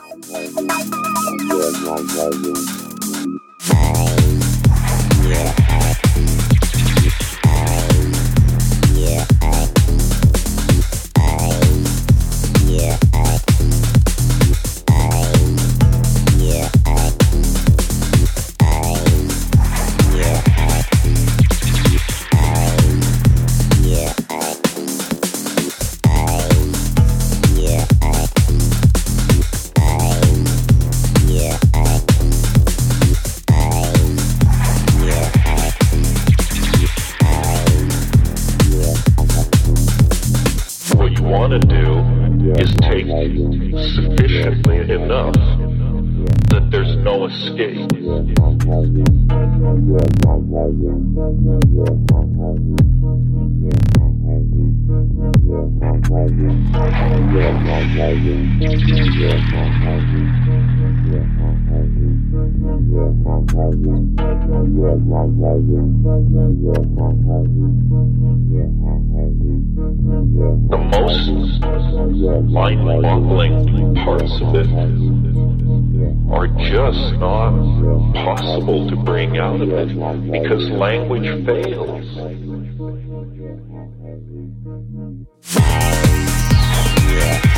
Want to do is take sufficiently enough that there's no escape. The most mind-boggling parts of it are just not possible to bring out of it because language fails. Yeah.